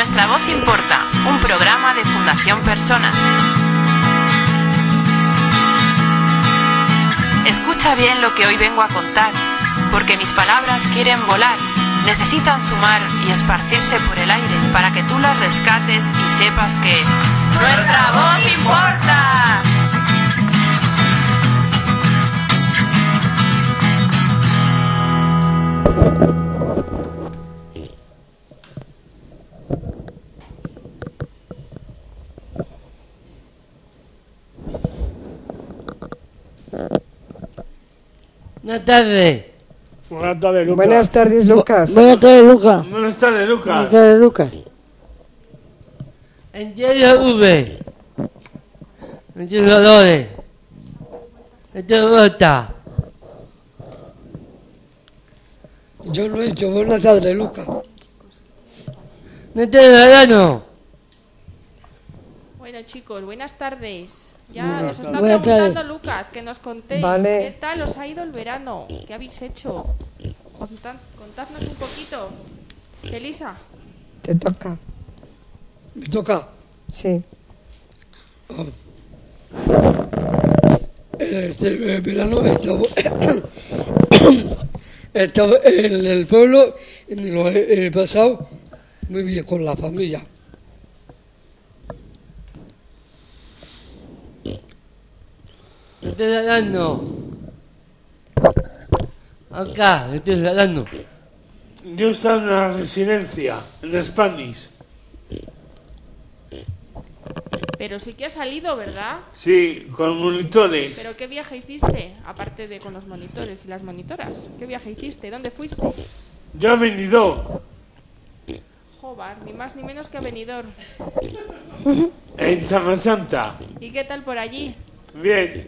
Nuestra voz importa, un programa de Fundación Personas. Escucha bien lo que hoy vengo a contar, porque mis palabras quieren volar, necesitan sumar y esparcirse por el aire para que tú las rescates y sepas que ¡nuestra voz importa! Buenas tardes. Buenas tardes, Lucas. Buenas tardes, Lucas. Buenas tardes, Lucas. Buenas tardes, Lucas. Buenas tardes, Lucas. Entiendo V. Entiendo Dolores. Entiendo Bota. Yo lo he hecho. Buenas tardes, Lucas. Entiendo Verano. Bueno, chicos, buenas tardes. Ya Buenas nos está tardes. preguntando Lucas que nos contéis Vale. qué tal os ha ido el verano, qué habéis hecho. Contadnos un poquito. Elisa. Te toca. Me toca. Sí. Este verano estaba en el pueblo y me lo he pasado muy bien con la familia. Estoy hablando. Acá, estoy hablando. Yo estaba en la residencia, en Spanish. Pero sí que has salido, ¿verdad? Sí, con monitores. ¿Pero qué viaje hiciste? Aparte de con los monitores y las monitoras. ¿Qué viaje hiciste? ¿Dónde fuiste? Yo he venido Jobar, ni más ni menos que a Benidorm. en Semana Santa. ¿Y qué tal por allí? Bien.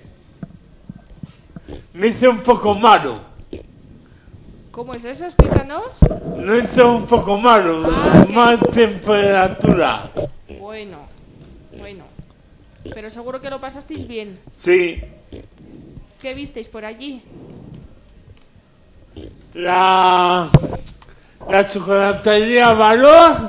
Me hice un poco malo. ¿Cómo es eso? Explícanos. No hice un poco malo. Más temperatura. Bueno. Pero seguro que lo pasasteis bien. Sí. ¿Qué visteis por allí? La chocolatería Valor.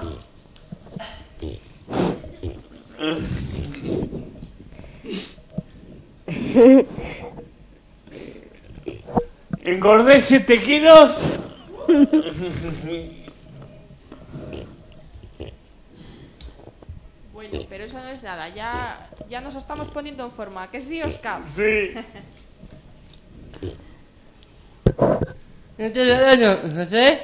Engordé 7 kilos. Bueno, pero eso no es nada. Ya nos estamos poniendo en forma. ¿Que sí, Oscar? Sí. Estoy hablando, ¿no sé?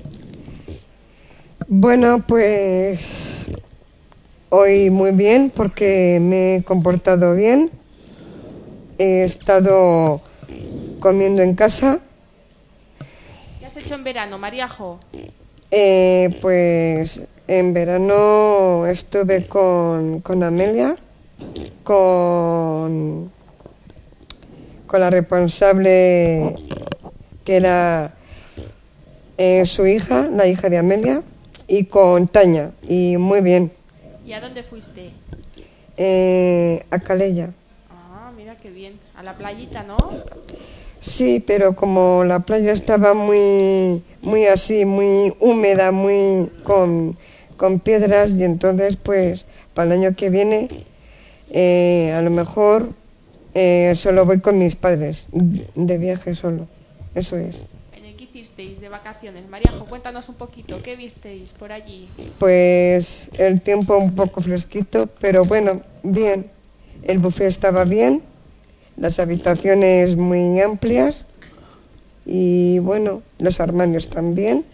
Bueno, pues hoy muy bien porque me he comportado bien. He estado comiendo en casa. ¿Qué has hecho en verano, Mariajo? Pues en verano estuve con Amelia, con la responsable que era su hija, la hija de Amelia, y con Tania, y muy bien. ¿Y a dónde fuiste? A Calella. Ah, mira qué bien. A la playita, ¿no? Sí, pero como la playa estaba muy así, muy húmeda, muy con piedras, y entonces pues para el año que viene a lo mejor solo voy con mis padres, de viaje solo, eso es. ¿Qué hicisteis de vacaciones? Mariajo, cuéntanos un poquito. ¿Qué visteis por allí? Pues el tiempo un poco fresquito, pero bueno, bien. El buffet estaba bien, las habitaciones muy amplias y bueno, los armarios también.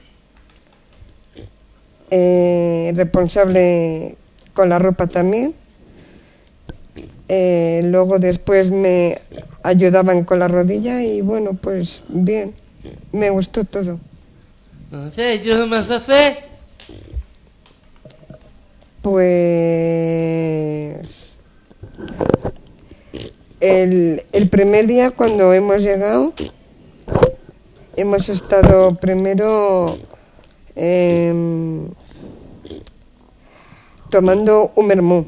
Responsable con la ropa también. Luego después me ayudaban con la rodilla y bueno, pues bien, me gustó todo. No sé, yo no me hace. Pues el primer día cuando hemos llegado hemos estado primero tomando un vermú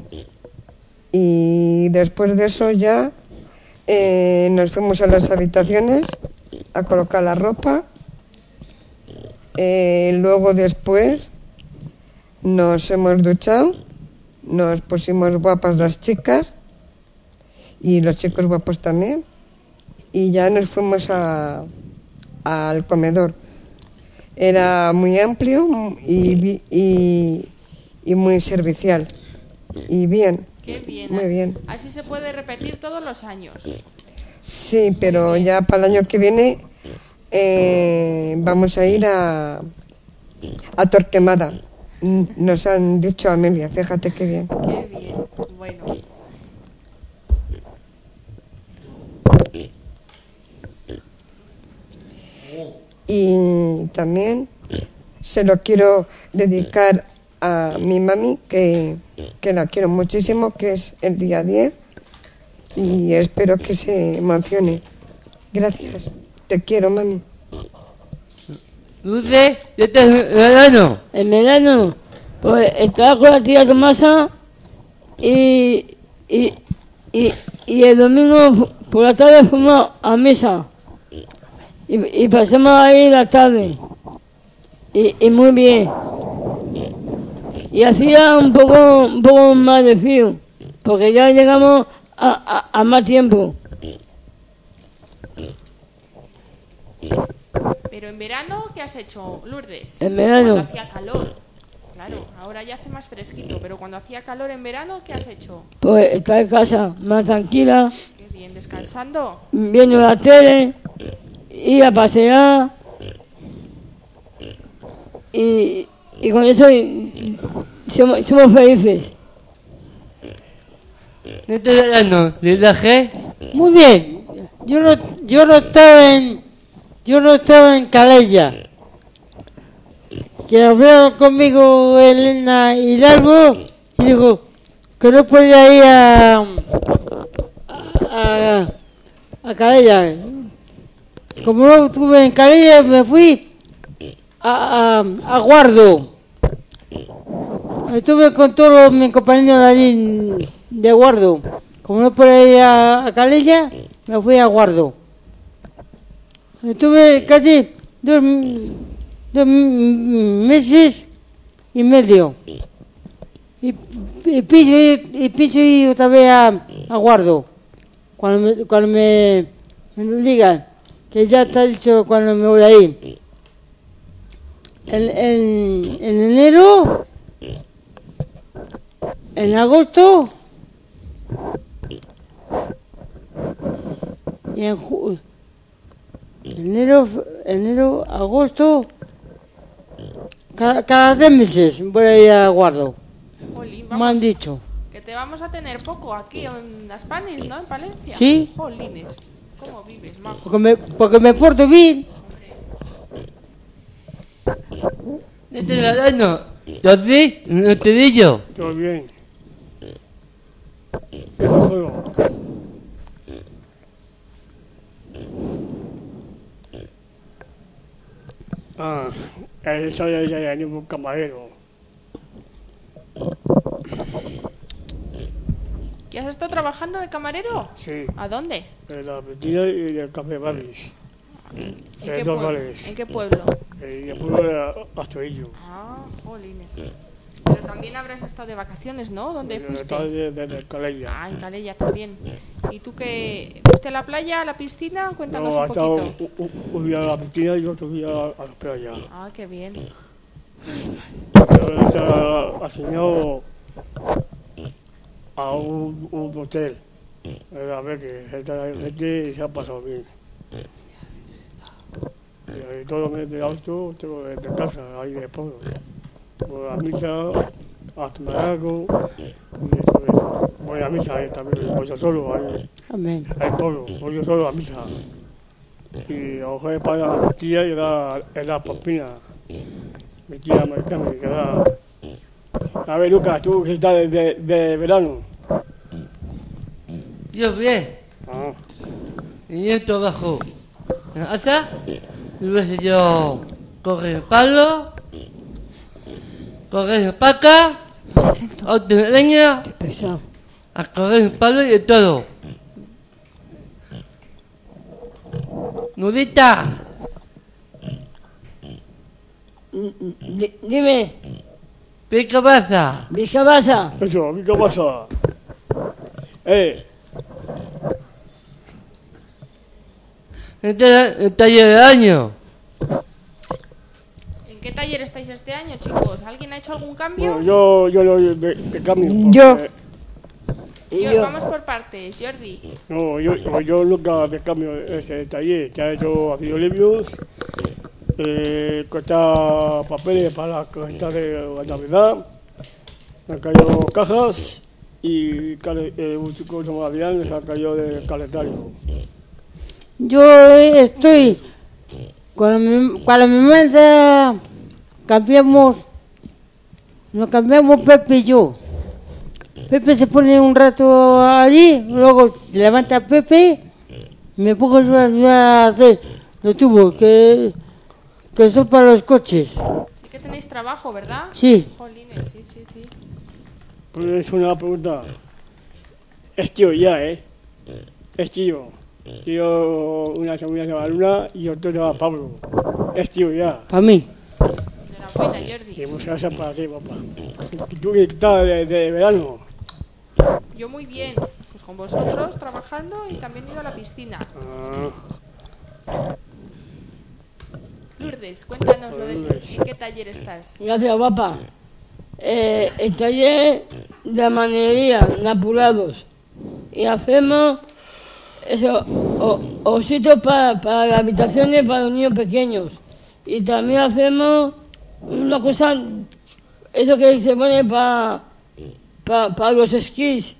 y después de eso ya nos fuimos a las habitaciones a colocar la ropa. Luego después nos hemos duchado, nos pusimos guapas las chicas y los chicos guapos también, y ya nos fuimos al comedor. Era muy amplio y muy servicial. Y bien. Qué bien. Muy bien. Así se puede repetir todos los años. Sí, pero ya para el año que viene vamos a ir a Torquemada. Nos han dicho Amelia, fíjate qué bien. Qué bien. Bueno. Y también se lo quiero dedicar a mi mami, que la quiero muchísimo, que es el día 10, y espero que se emocione. Gracias, te quiero, mami. Dulce, ¿qué estás en verano? En verano, pues estaba con la tía Tomasa y el domingo por la tarde fuimos a misa y pasamos ahí la tarde y muy bien. Y hacía un poco más de frío, porque ya llegamos a más tiempo. Pero en verano, ¿qué has hecho, Lourdes? En verano. Cuando hacía calor. Claro, ahora ya hace más fresquito, pero cuando hacía calor en verano, ¿qué has hecho? Pues estar en casa más tranquila, Qué bien, descansando. viendo la tele, ir a pasear y con eso somos felices. ¿Qué estás hablando? ¿Lidaje? Muy bien. Yo no estaba en Calella. Que hablaron conmigo Elena y Largo y dijo que no podía ir a Calella. Como no estuve en Calella, me fui a Guardo. Estuve con todos mis compañeros de allí de Guardo. Como no podía ir a Calella, me fui a Guardo. Estuve casi dos meses y medio. Y pienso ir otra vez a Guardo. Cuando me digan que ya está dicho cuando me voy a ir. En enero, en agosto y en enero, agosto, cada 3 meses voy a ir a Guardo. Jolín, Me han dicho. Que te vamos a tener poco aquí en las Panis, ¿no? En Palencia. Sí. Jolines, ¿cómo vives, majo? Porque me porto bien. ¿Qué estás hablando? ¿Yo sí? ¿No te digo? Todo bien. Eso juego. Eso ya ni un camarero. ¿Que has estado trabajando de camarero? Sí. ¿A dónde? En la Argentina y el Café Barris. ¿En Dos bares. qué pueblo? Y después era Astorillo. Ah, jolines. Pero también habrás estado de vacaciones, ¿no? ¿Dónde fuiste? Estaba de Calella. Ah, en Calella también. ¿Y tú qué? ¿Fuiste a la playa, a la piscina? Cuéntanos un poquito. Un día a la piscina y otro día a la playa. Ah, qué bien. Pero se ha asignado a un hotel. A ver que gente se ha pasado bien. Y todo el mes de auto tengo de casa, ahí de pueblo. Voy a misa, a tomar algo, y eso. Voy a misa ahí también, voy yo solo ahí. Amén. Al pueblo, voy yo solo a misa. Y a lo mejor para mi tía y era Popina. Mi tía americana que era. A ver, Lucas, tú que estás de verano. Yo bien. Ah, Y yo trabajo en casa. Y luego yo coger el palo, coger el paca, otro de leña, Pesado. a coger el palo y de todo. Nudita, Dime, ¿Qué pasa? ¿qué pasa? Eso, ¿qué pasa? El taller del año. ¿En qué taller estáis este año, chicos? ¿Alguien ha hecho algún cambio? Bueno, yo lo de cambio. Yo. Vamos por partes, Jordi. No, yo nunca de cambio ese taller. Que ha hecho ácidos libios, cortar papeles para la cajita de la Navidad, me han caído cajas y un chico que se llama Adrián les ha caído de calendario. Yo estoy, cuando mi madre nos cambiamos Pepe y yo. Pepe se pone un rato allí, luego se levanta Pepe, me pongo yo a ayudar a hacer los tubos, que son para los coches. Sí que tenéis trabajo, ¿verdad? Sí. Jolines, sí. Pues es una pregunta. Es tío ya, Es tío. Tío, una se llama Luna y otro se llama Pablo. Es tío ya. Para mí. Enhorabuena, Jordi. Y muchas gracias para ti, papá. ¿Tú qué tal de verano? Yo muy bien. Pues con vosotros trabajando y también he ido a la piscina. Lourdes, cuéntanos en qué taller estás. Gracias, guapa. El taller de manería, de apurados. Y hacemos eso, ositos para las habitaciones para los niños pequeños. Y también hacemos una cosa, eso que se pone para los esquís.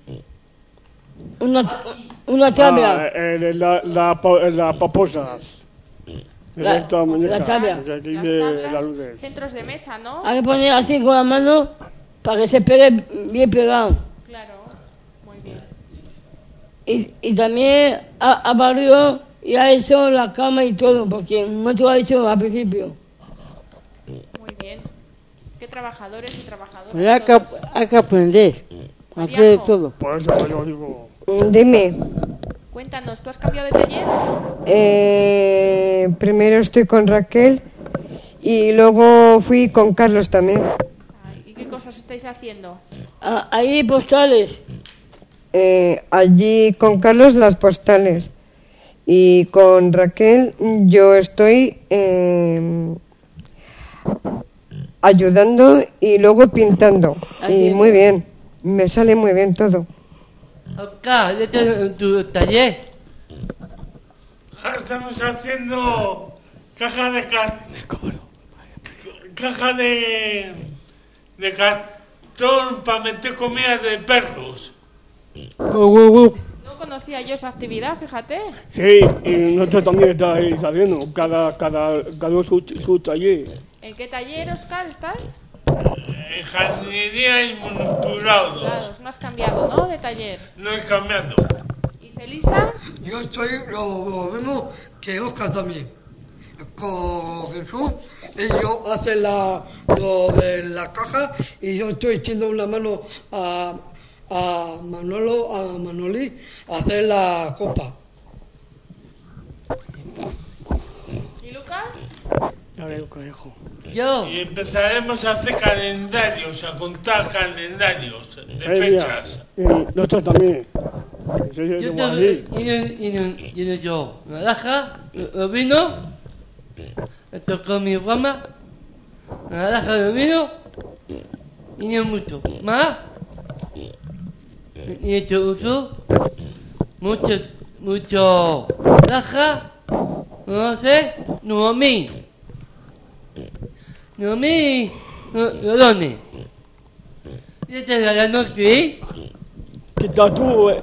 Una tabla. Las paposas. La tabla. Centros de mesa, ¿no? Hay que poner así con la mano para que se pegue bien pegado. Claro, muy bien. Y también ha barrido y ha hecho la cama y todo, porque no te lo ha hecho al principio. Muy bien. Qué trabajadores y trabajadoras. Pues hay que aprender a hacer de todo. Por eso yo digo. Dime. Cuéntanos, ¿tú has cambiado de taller? Primero estoy con Raquel y luego fui con Carlos también. Ay, ¿y qué cosas estáis haciendo? Ahí postales. Allí con Carlos las postales y con Raquel yo estoy ayudando y luego pintando. Y muy bien, me sale muy bien todo. Acá, en tu taller. Estamos haciendo caja de cartón para meter comida de perros. No conocía yo esa actividad, fíjate. Sí, y nosotros también estáis haciendo, cada uno su taller. ¿En qué taller, Oscar, estás? En jardinería y manipulados. Claro, no has cambiado, ¿no? De taller. No he cambiado. ¿Y Felisa? Yo estoy lo mismo que Oscar también. Con Jesús, ellos hacen lo de la caja y yo estoy echando una mano a Manoli a hacer la copa. ¿Y Lucas? A ver, conejo. Yo. Y empezaremos a hacer calendarios, a contar calendarios de fechas. Nosotros también. Yo naranja, vino, esto con mi rama, naranja de vino, y no mucho más, y hecho uso, mucho naranja, no sé, no a mí, ¿dónde? Y esta es la noche, ¿Qué tal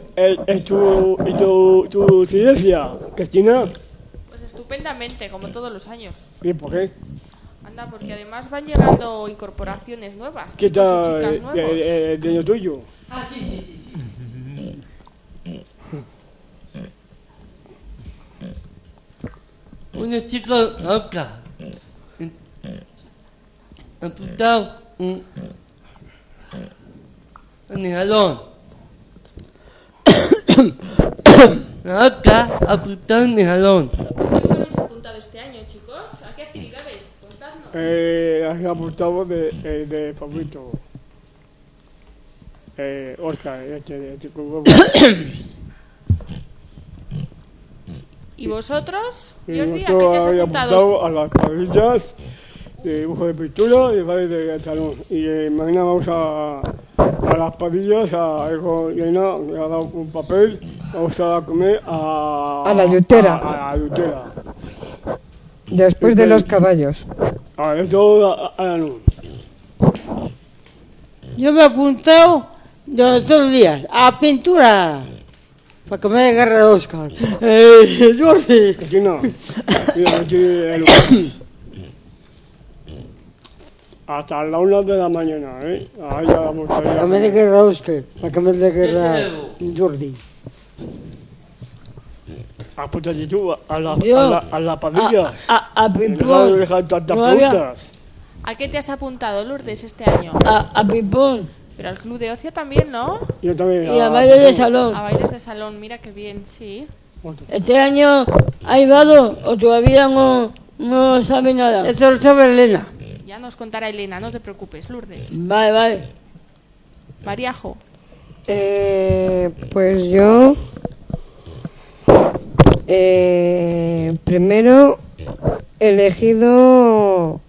tu incidencia, Cristina? Pues estupendamente, como todos los años. ¿Y por qué? Anda, porque además van llegando incorporaciones nuevas. ¿Qué chicos y tal chicas nuevos. de lo tuyo? sí. Unos chicos acá han apuntado un jalón. Acá apuntaron el jalón. ¿Qué os habéis apuntado este año, chicos? ¿A qué actividades? Contadnos. has apuntado de Pablito. Oscar, ¿Y vosotros? Y Jordi, ¿a qué te nosotros has había apuntado? apuntado a las cuadrillas de dibujo de pintura y baile de salón. Y mañana vamos a las padillas, a Elena me ha dado un papel, vamos a comer A la yutera. A la yutera. Después de los caballos. Esto a la luz. Yo me he apuntado durante todos los días a pintura. Para que me dé guerra de Oscar. Jordi. Aquí no. Hasta la 1 de la mañana, Ahí ya vamos a ir. Para que me dé guerra Oscar. Para que me dé guerra Jordi. Apúntate tú a la padilla. A ping-pong. No dejar tantas preguntas. ¿A qué te has apuntado, Lourdes, este año? A ping-pong. Pero al club de ocio también, ¿no? Yo también. Y a baile de salón. A bailes de salón, mira qué bien, sí. ¿Este año ha ido o todavía no sabe nada? Eso lo sabe Elena. Ya nos contará Elena, no te preocupes, Lourdes. Vale. Mariajo. Pues yo primero he elegido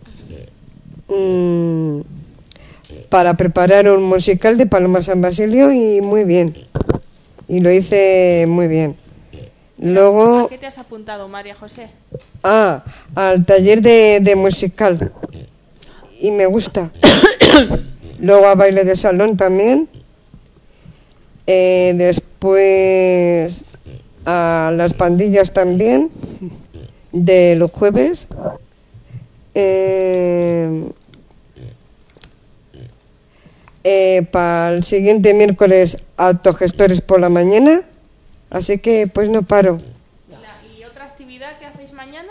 para preparar un musical de Paloma San Basilio y muy bien. Y lo hice muy bien. Luego... ¿A qué te has apuntado, María José? Al taller de musical. Y me gusta. Luego a baile de salón también. Después a las pandillas también. De los jueves. Para el siguiente miércoles autogestores por la mañana. Así que pues no paro. ¿Y otra actividad que hacéis mañana?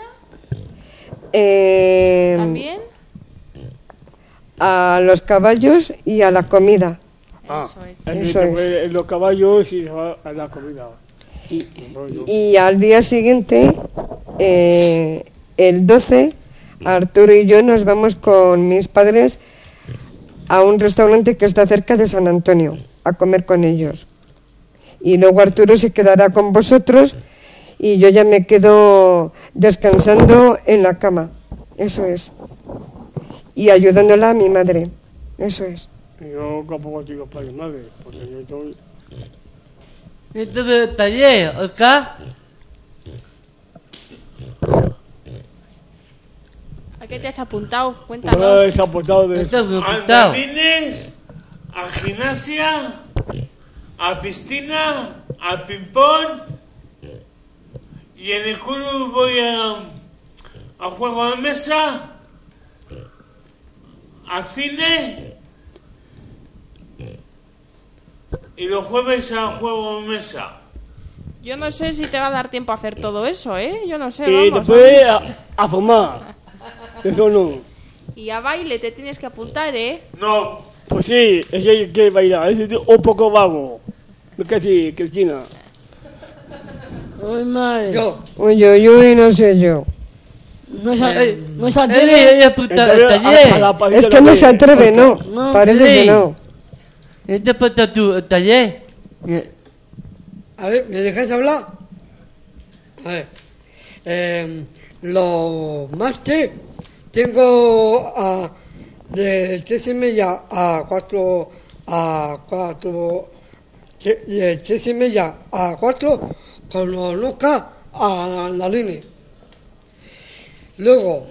¿También? A los caballos y a la comida. Eso es. Los caballos y a la comida. Y al día siguiente, el 12, Arturo y yo nos vamos con mis padres a un restaurante que está cerca de San Antonio, a comer con ellos. Y luego Arturo se quedará con vosotros y yo ya me quedo descansando en la cama. Eso es. Y ayudándola a mi madre. Eso es. Yo tampoco digo para mi madre, porque yo estoy... ¿Esto del taller, Oscar? ¿A qué te has apuntado? Cuéntanos. A andamines, a gimnasia, a piscina, a ping-pong. Y en el club voy a juego de mesa, a cine. Y los jueves a juego de mesa. Yo no sé si te va a dar tiempo a hacer todo eso, Yo no sé, Y vamos. después a fumar. Eso no. Y a baile te tienes que apuntar, No. Pues sí, es que hay que bailar. Es un poco vago. ¿Qué sí, Cristina? Ay, madre. Uy, no sé yo. No se atreve. Es que no se atreve, no. Parece que no. ¿Este es tu taller? A ver, ¿me dejáis hablar? A ver. Los máster tengo de 3:30 a 4, de 3:30 a 4 con los Lucas a la línea. Luego,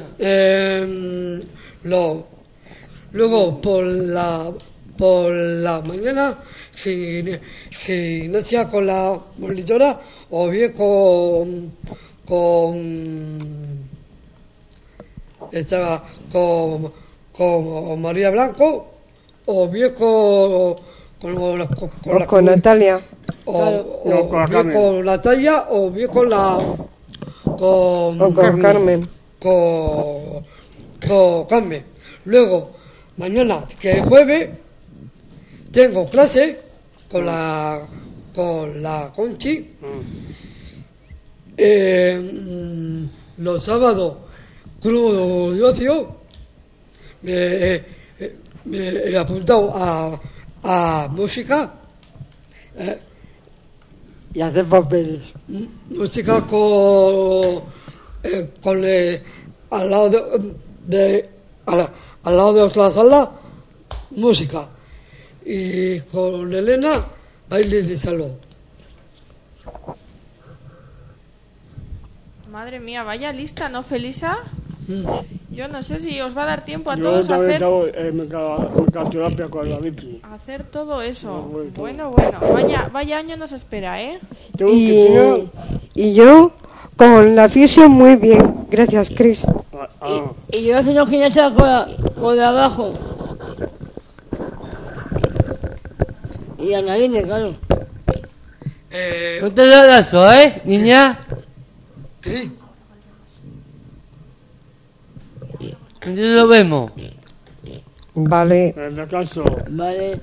luego por la mañana, si no sea con la monitora o bien con María Blanco o bien con Natalia o bien con Natalia o bien con Carmen con Carmen. Luego mañana, que es jueves, tengo clase con la Conchi. Los sábados club de ocio, me he apuntado a música. Y hacer papeles. Música con al lado al lado de otra sala, música. Y con Elena, baile de salón. Madre mía, vaya lista, ¿no, Felisa? Yo no sé si os va a dar tiempo a Yo todos a también hacer... tengo terapia con la Vicky. Hacer todo eso. Bueno, Bueno. Vaya año nos espera, ¿eh? Y yo con la fisio muy bien. Gracias, Cris. Y yo haciendo gimnasia con de abajo. Y anarines, claro. No te da lazo, niña. Sí. Entonces lo vemos. Vale. En descanso. Vale.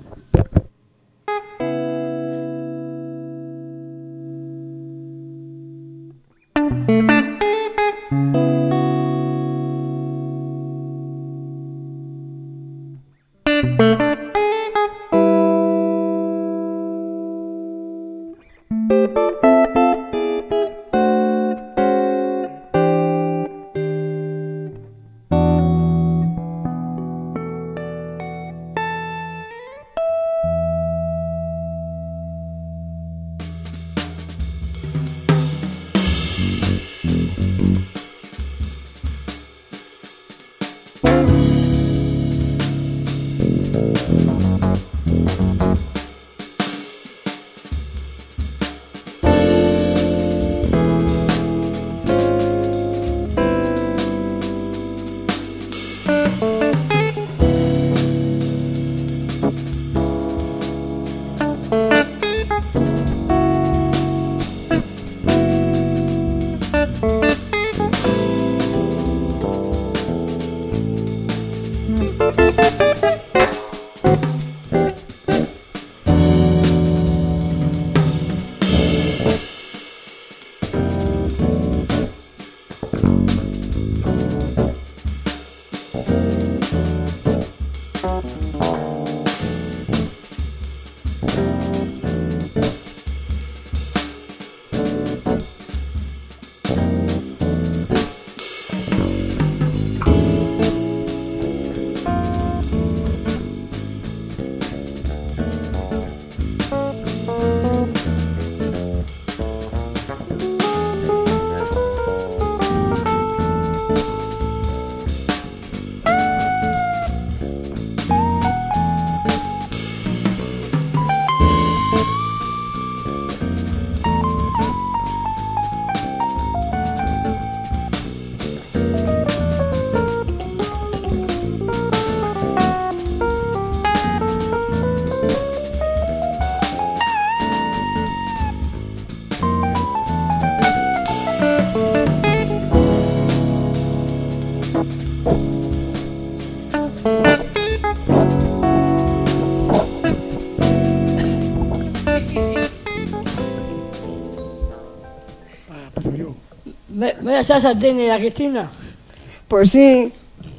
¿Vaya salsa tiene la Cristina? Pues sí.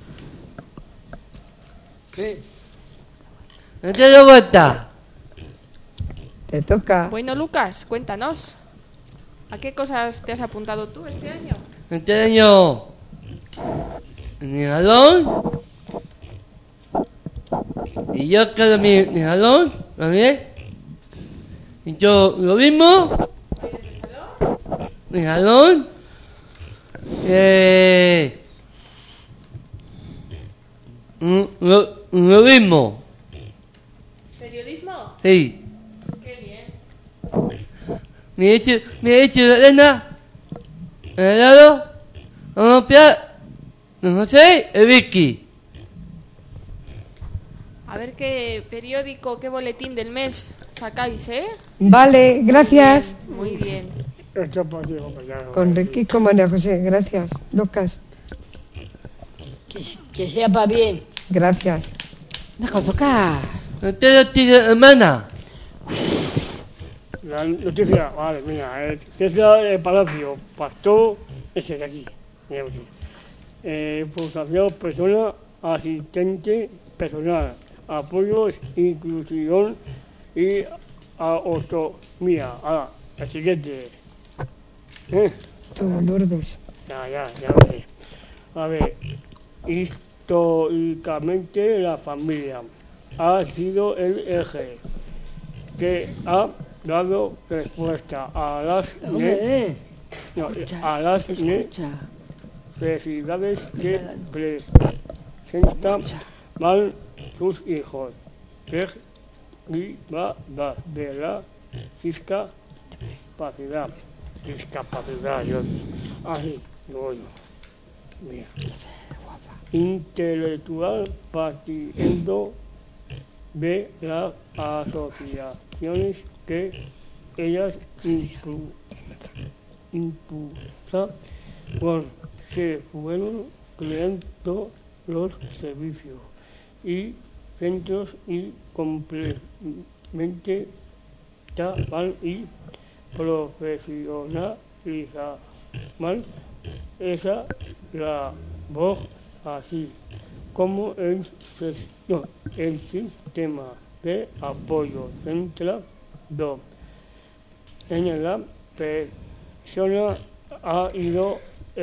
¿Qué? No te lo vuelta. Te toca. Bueno, Lucas, cuéntanos. ¿A qué cosas te has apuntado tú este año? Este año. En el salón. Y yo cada mi salón también. Y yo lo mismo. Mi salón. Lo mismo. ¿Periodismo? Sí. Qué bien. Me he hecho la arena. En el lado. Vamos a pillar. No sé, el Vicky. A ver qué periódico, qué boletín del mes sacáis, ¿eh? Vale, gracias. Muy bien. Esto para ti, compañero. Con Ricky, con María José, gracias. Lucas, Que sea para bien. gracias. Deja tocar. No te lo tires, hermana. La noticia, vale, mira, noticia del Palacio, Pastor, ese de aquí. Mira aquí. formación personal, asistente personal, apoyos, inclusión y autonomía. Ahora, el siguiente. Todo Lourdes. Ya ves. A ver, históricamente la familia ha sido el eje que ha dado respuesta a las necesidades que presentan mal sus hijos, derivadas de la discapacidad, así lo oigo. Mira. Intelectual, partiendo de las asociaciones que ellas impulsan, se fueron creando los servicios y centros y complementaban y profesionalizaban esa labor, así como el sistema de apoyo centrado en la persona ha ido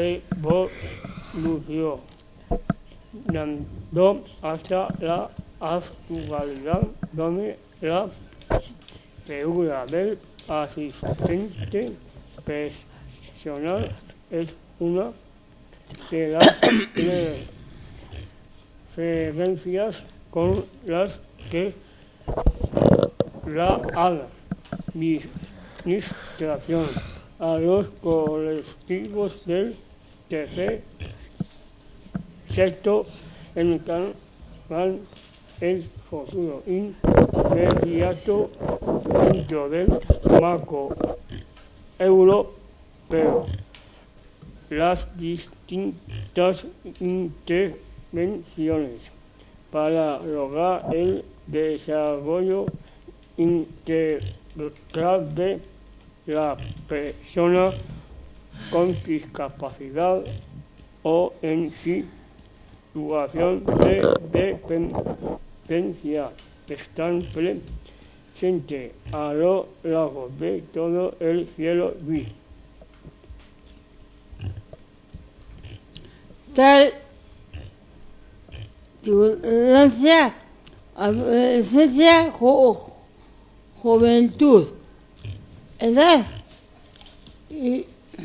evolucionando hasta la actualidad, donde la figura del asistente personal es una de las referencias con las que la administración a los colectivos del tercer sector encaran el futuro inmediato dentro del marco europeo. Las distintas intervenciones para lograr el desarrollo integral de la persona con discapacidad o en situación de dependencia están presentes a lo largo de todo el cielo gris. Tal ignorancia, adolescencia, juventud, edad y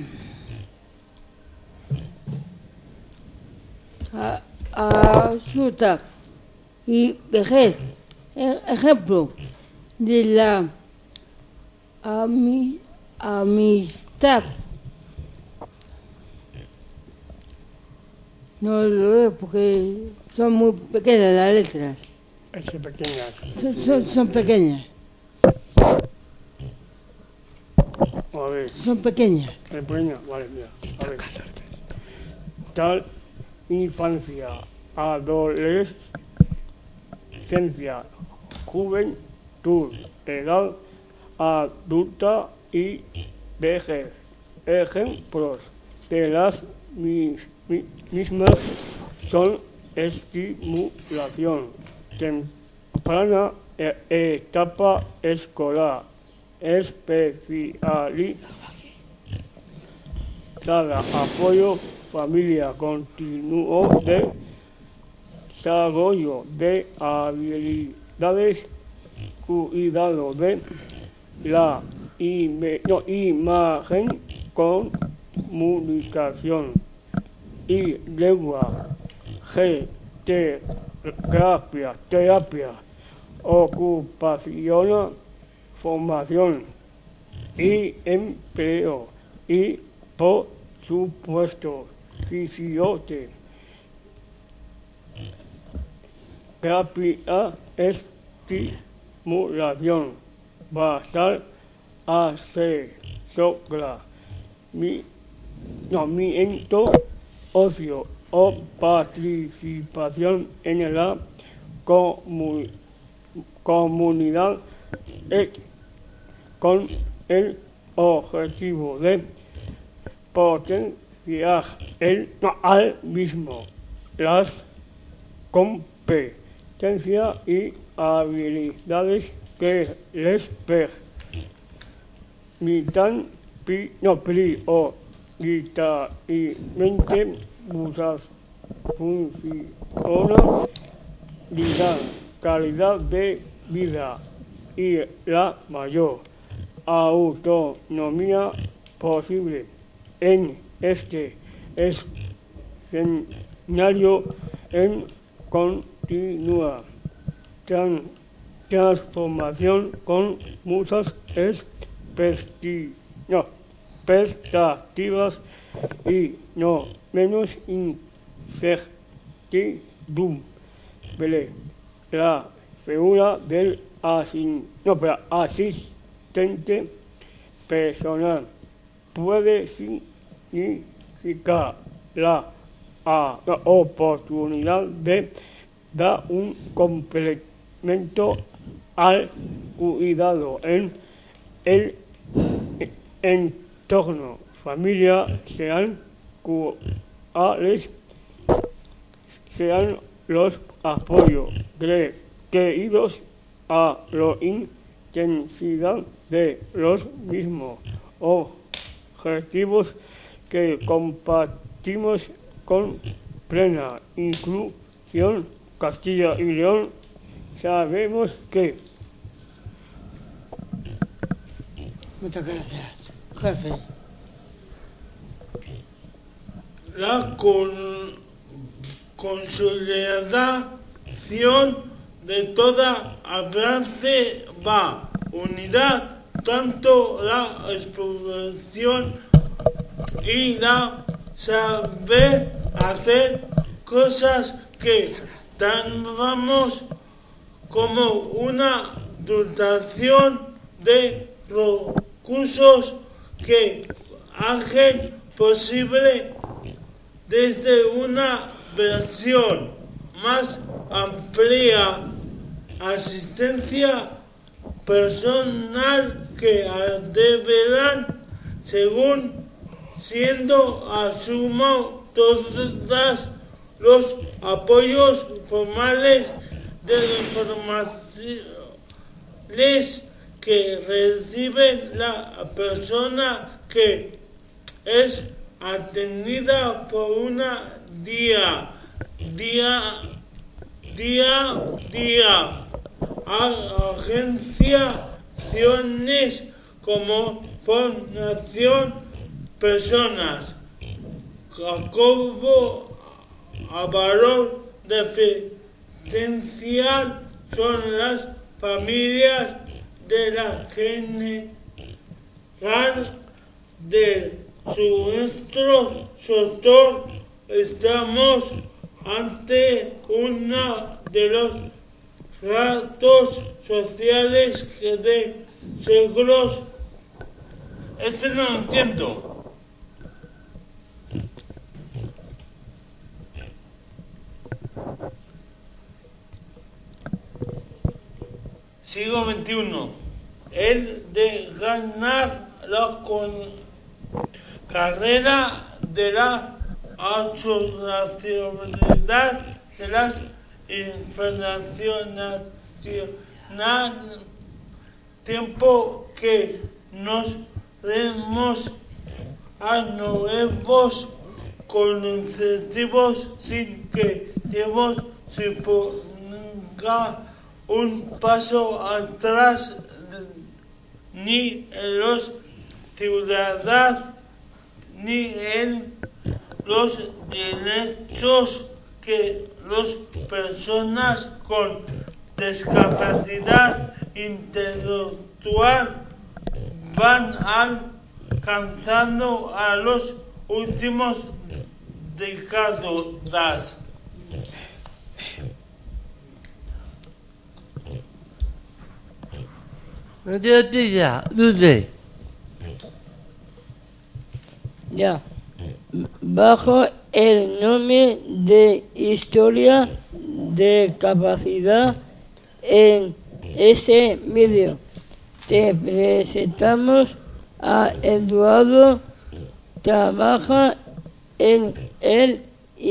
absoluta y vejez. Ejemplo de la amistad. No lo veo porque son muy pequeñas las letras. Son pequeñas. Son pequeñas. A ver. Son pequeñas. Pequeñas, vale, mira. A ver. Tal infancia, adolescencia, juventud, edad adulta y vejez. Ejemplos de las mismas son estimulación temprana, etapa escolar, especializada, apoyo, familia, continuo de desarrollo de habilidades, cuidado de la imagen, comunicación y lengua, terapia, ocupación, formación y empleo y, por supuesto, terapia, estimulación basal, asesoramiento, ocio o participación en la comunidad con el objetivo de potenciar al mismo las competencias y habilidades que les permitan prioritariamente muchas funcionalidad, calidad de vida y la mayor autonomía posible. En este escenario en continua transformación con muchas expectativas y no menos incertidumbre, la figura del asistente personal puede significar la oportunidad de dar un complemento al cuidado en el entorno familiar, sean cuales sean los apoyos requeridos a la intensidad de los mismos objetivos que compartimos con plena inclusión. Castilla y León sabemos que Muchas gracias, jefe. La consolidación de toda avance va unidad, tanto la exploración y la saber hacer cosas que tomamos como una dotación de recursos que hacen posible desde una versión más amplia asistencia personal que deberán según siendo asumo todos los apoyos formales de informaciones que recibe la persona que es atendida por una agenciaciones como Fundación Personas, Jacobo a valor diferencial son las familias de la general de nuestro sector. Estamos ante uno de los retos sociales de siglos. No lo entiendo. Siglo XXI, el de ganar la carrera de la asociacionalidad de las internacionales, tiempo que nos demos a nuevos conceptos sin que Dios se ponga un paso atrás ni en los ciudadanos ni en los derechos que las personas con discapacidad intelectual van alcanzando a los últimos décadas. Ya. Bajo el nombre de Historia de Capacidad, en este vídeo te presentamos a Eduardo. Trabaja en el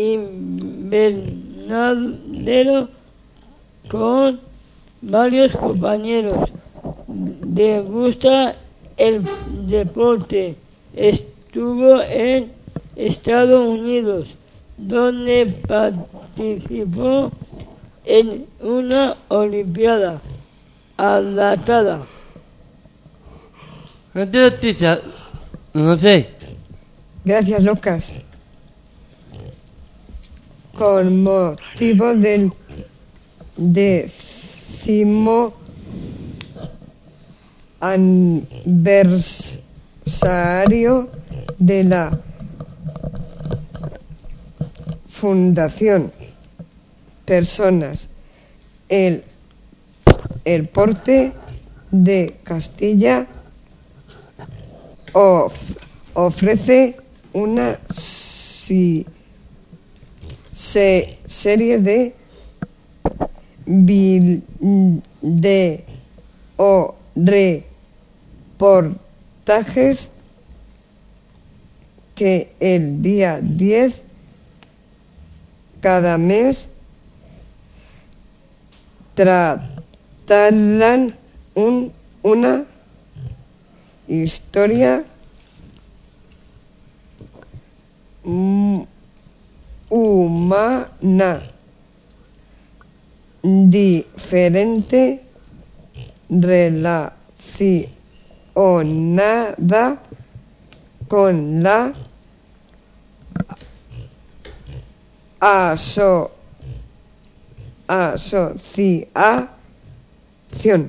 invernadero con varios compañeros. Le gusta el deporte. Estuvo en Estados Unidos, donde participó en una olimpiada adaptada. No sé. Gracias, Lucas. Con motivo del 10º aniversario de la Fundación Personas el Porte de Castilla ofrece una serie de reportajes que el día 10 cada mes tratarán una historia humana diferente relacionada con la asociación.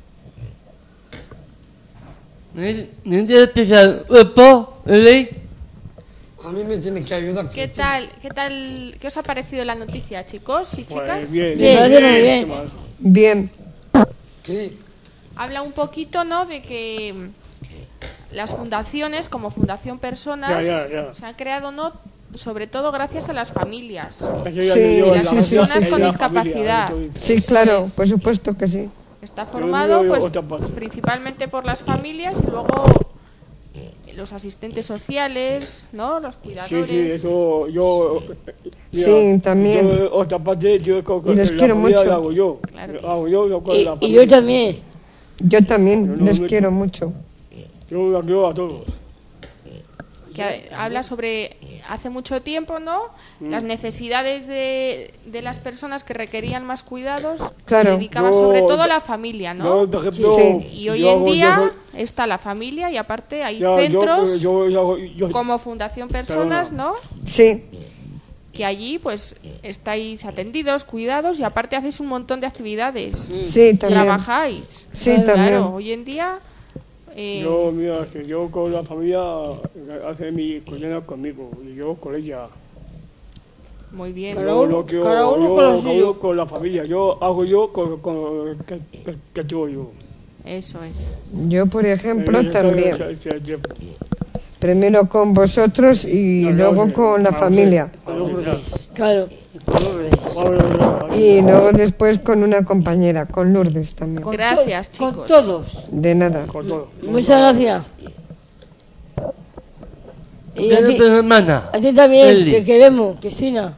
A mí me tiene que ayudar. ¿Qué tal? ¿Qué os ha parecido la noticia, chicos y chicas? Pues bien, Bien. Bien. ¿Qué? Habla un poquito, ¿no?, de que las fundaciones, como Fundación Personas, Ya. se han creado, ¿no?, sobre todo gracias a las familias. Sí, las personas con discapacidad. Sí, claro, por supuesto que sí. Está formado, Yo pues, otra parte. principalmente por las familias y luego los asistentes sociales, ¿no?, los cuidadores. Sí, eso yo... Sí, también. Yo, otra parte, yo con Y les la quiero familia mucho. la hago yo. Claro. Hago yo con la Y familia. yo también. Yo también no les me- quiero mucho. Yo la quiero a todos. Que habla sobre hace mucho tiempo, ¿no?, las necesidades de las personas que requerían más cuidados. Claro. Se dedicaba Yo- sobre todo a la familia, ¿no? Yo, por ejemplo, Sí. Y hoy yo en hago- día está la familia y aparte hay centros yo- como Fundación Personas, ¿no?, Sí, que allí pues estáis atendidos, cuidados y aparte hacéis un montón de actividades. sí, también. Trabajáis. Sí, Claro, también. hoy en día Yo, mira, que yo con la familia hace mi cocina conmigo y yo con ella. muy bien. Cada Yo uno- no quiero- cada uno yo con lo hago suyo. con la familia, yo hago yo con que tengo yo. Eso es. Yo, por ejemplo, Entonces, también. Primero con vosotros y No, no, luego sí. con la Ah, familia. Con Lourdes. Claro. Con Lourdes. Y luego después con una compañera, con Lourdes también. Con Gracias, to- chicos. Con todos. De nada. Con todo. Muchas gracias. Y a ti, hermana. a ti también, Eli. te queremos, Cristina.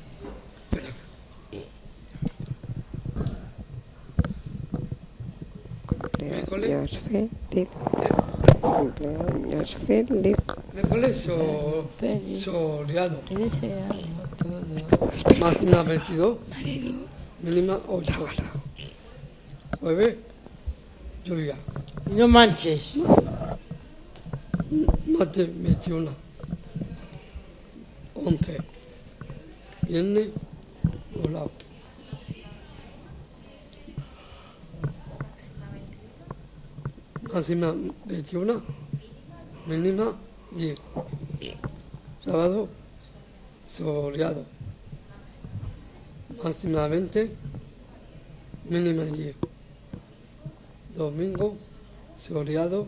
Cumpleaños feliz. Cumpleaños feliz. Miércoles soleado. Máxima 22. Mínima 8. Jueves, lluvia. No manches. Martes 21. 11. Viernes, volado. Máxima 21. Mínima 10. Sábado, soleado. Máxima 20. Mínima 10. Domingo, soleado.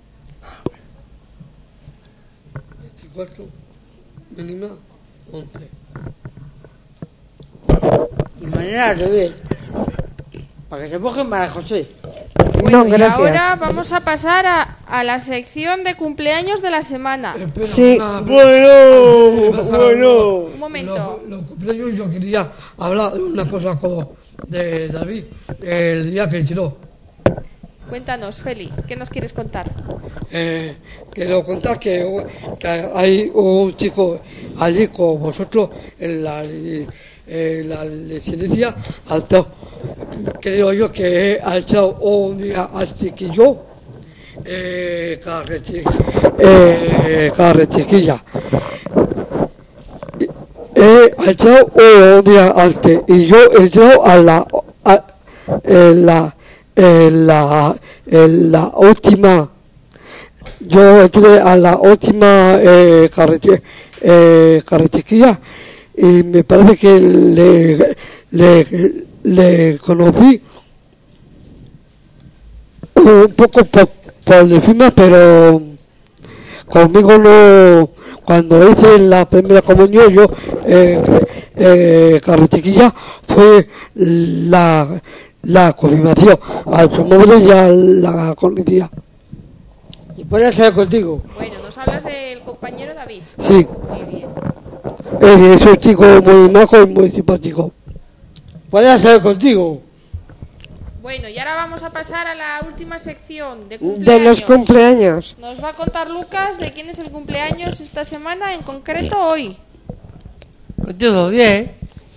24. Mínima 11. Y mañana al revés. Para que se mojen María José. Bueno, No, y gracias. ahora vamos a pasar a la sección de cumpleaños de la semana. Espera, Sí. Bueno. Un momento. Los cumpleaños yo quería hablar de una cosa como de David, el día que tiró. Cuéntanos, Feli, ¿qué nos quieres contar? Quiero contar que hay un chico allí con vosotros en la residencia, creo yo que ha echado un día así que yo, carretequilla. Ha echado un día antes y yo he entrado en la última, yo entré a la última carretería y me parece que le conocí un poco por encima, pero conmigo no. Cuando hice la primera comunión yo carretería fue la confirmación, al su nombre ya la conocía. ¿Y puedes hablar contigo? Bueno, nos hablas del compañero David. Sí, Muy bien. es un chico muy majo y muy simpático. ¿Puedes hablar contigo? Bueno, y ahora vamos a pasar a la última sección de De cumpleaños. los cumpleaños. Nos va a contar Lucas de quién es el cumpleaños esta semana, en concreto hoy. Todo bien.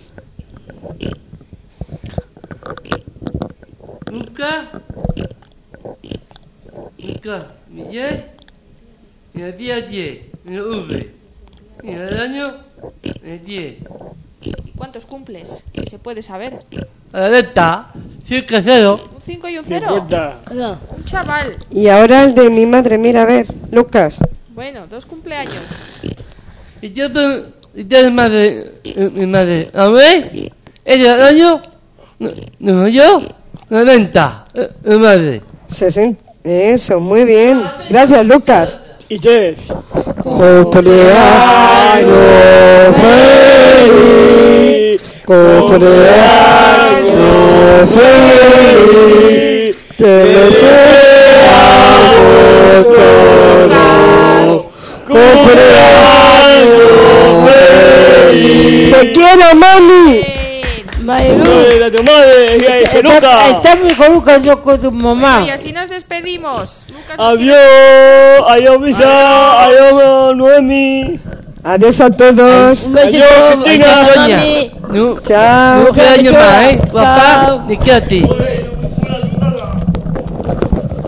Lucas, Miguel, y el día 10, el V, y el año, el 10. ¿Y cuántos cumples? Si se puede saber. A la venta, 5-0. Un 5 y un 0. 50. Hola. Un chaval. Y ahora el de mi madre, mira, a ver, Lucas. Bueno, 2 cumpleaños. Y yo, mi madre, a ver, el año, no, yo, 90, mi madre. 60. Eso, muy bien. Gracias, Lucas. Y 3. Cumpleaños feliz, cumpleaños feliz, te deseamos todos. Cumpleaños feliz. ¡Te quiero, mami! Marilu, De tu madre, y ahí, peluca. Está muy con Lucas, yo con tu mamá. Y así nos despedimos. Lucas, Adiós, adiós Misa, adiós Noemi. Adiós a todos. un besito. Adiós, Cristina. Mami. No, Chao. no, que año más, Chao. papá, ni que a ti.